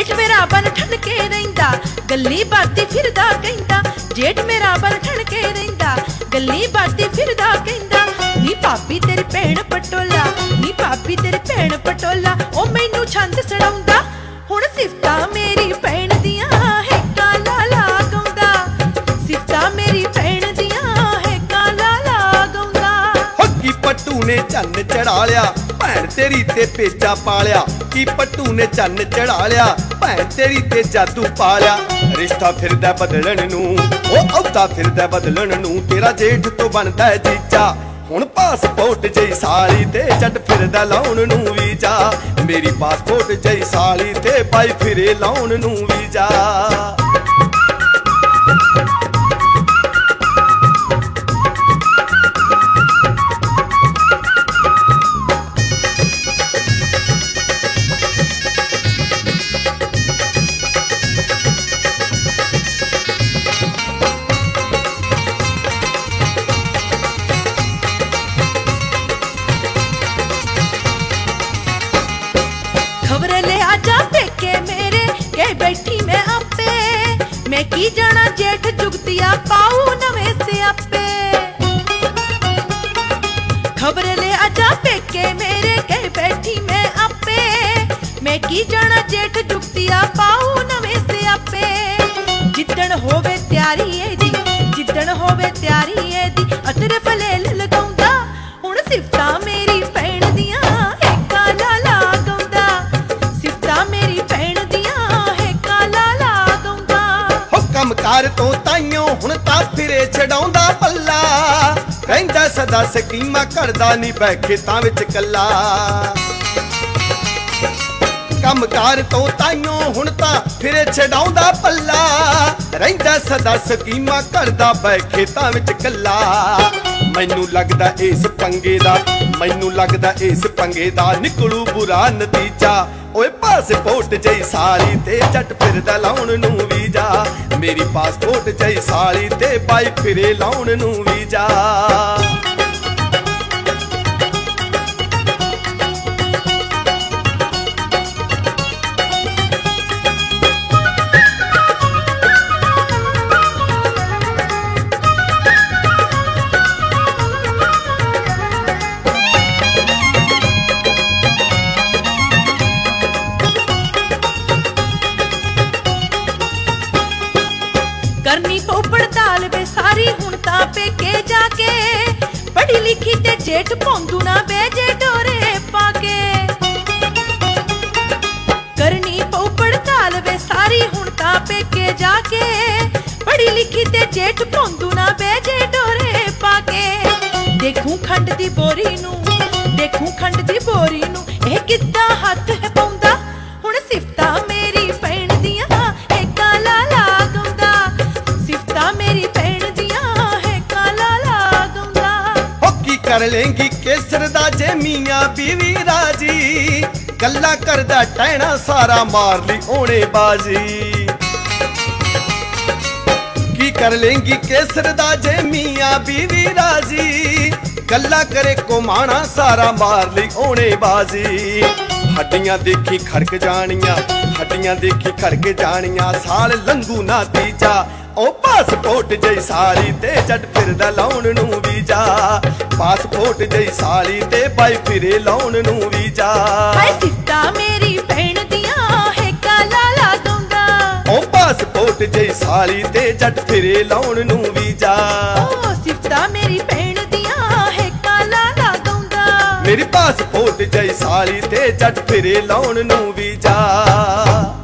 जेठ मेरा बन ठन के रहिंदा गल्ली बाती फिरदा कहंदा। जेठ मेरा बन ठन के रहिंदा गल्ली बाती फिरदा कहंदा। नी भाभी तेरी भैन पटोला, नी भाभी तेरी भैन पटोला, ओ मैनू छंद सड़ाउंदा। हुण सिफतां मेरी भैन दियां हेकां लाला गाउंदा। सिफतां मेरी भैन दियां हेकां लाला गाउंदा। की पट्टू ने चन्न चढ़ा लिया भैन तेरी ते पेचा पा लिया। की पट्टू ने चन्न चढ़ा लिया भैन तेरी ते जादू पा लिया। रिश्ता फिरदा बदलण नूं ओ औदा फिरदा बदलण नूं तेरा जेठ तो बनदा है जीजा। हुण पासपोर्ट जई साली ते जट फिरदा लाउण नूं वीजा। मेरी पासपोर्ट जई साली ते पाई फिरे लाउण नूं वीजा। खबर ले आजा पेके मेरे कह बैठी मैं आपे। मैं की जाना जेठ जुगतिया पाऊ नवे से आपे। खबर ले आजा पेके मेरे कह बैठी मैं आपे। मैं की जाना जेठ जुगतिया पाऊ नवे से आपे। जिद्दण होवे त्यारी ए दी, जिद्दण होवे त्यारी ए दी, अतरे फलेल लगाउंदा। हुण सिफतां मेरी भैन दियां हेकां लाला गाउंदा। सिफतां मेरी भैन दियां हेकां लाला गाउंदा। हो कमकार तो ताइयों हुण तां फिरे छडाउंदा पल्ला। कहंदा सदा स्कीमां करदा नी बै खेतां विच कल्ला। कमकार तो ताइयों हुण तां फिरे छडाउंदा पल्ला। रहिंदा सदा स्कीमां करदा बै खेतां विच कल्ला। मैनू लगदा इस पंगे दा, मैनू लगदा इस पंगे दा निकलू बुरा नतीजा। ओए पासपोर्ट जई साली ते जट फिरदा लाउण नूं वीजा। मेरी पासपोर्ट जई साली ते पाई फिरे लाउण नूं वीजा। करनी पौ पड़ताल वे सारी हुण तां पेके जाके। पढ़ी लिखी ते जेठ पौंदू ना बेजे डोरे पाके। करनी पौ पड़ताल वे सारी हुण तां पेके जाके। पढ़ी लिखी ते जेठ पौंदू ना बेजे डोरे पाके। देखूं खंड दी बोरी नूं, देखूं खंड दी बोरी नूं, एह किद्दां हत्थ है पाउंदा। हुण सिफतां मेरी भैन दियां हेकां लाला गाउंदा। सिफतां मेरी भैन दियां हेकां लाला गाउंदा। हो की कर लेंगी केसर दा जे मियां बीवी राजी। गल्ला करदा टैना सारा मार ली ओणे बाजी। की कर लेंगी केसर दा जे मियां बीवी राजी। गल्ला करे कोमाना सारा मार ली ओणे बाजी। हड्डियां देखी खड़क जानियां, हड्डियां देखी खड़क जानियां, साल लंघू ना तीजा। ओ पासपोर्ट जई साली ते जट फिरदा लाउण नूं वीजा। पासपोर्ट जई साली ते पाई फिरे लाउण नूं वीजा। हाय सिफतां मेरी भैन दियां हेकां लाला गाउंदा। ओ पासपोर्ट जई साली ते जट फिरे लाउण नूं वीजा। ओ सिफतां मेरी भैन दियां हेकां लाला गाउंदा। मेरी पासपोर्ट जई साली ते जट फिरे लाउण नूं वीजा।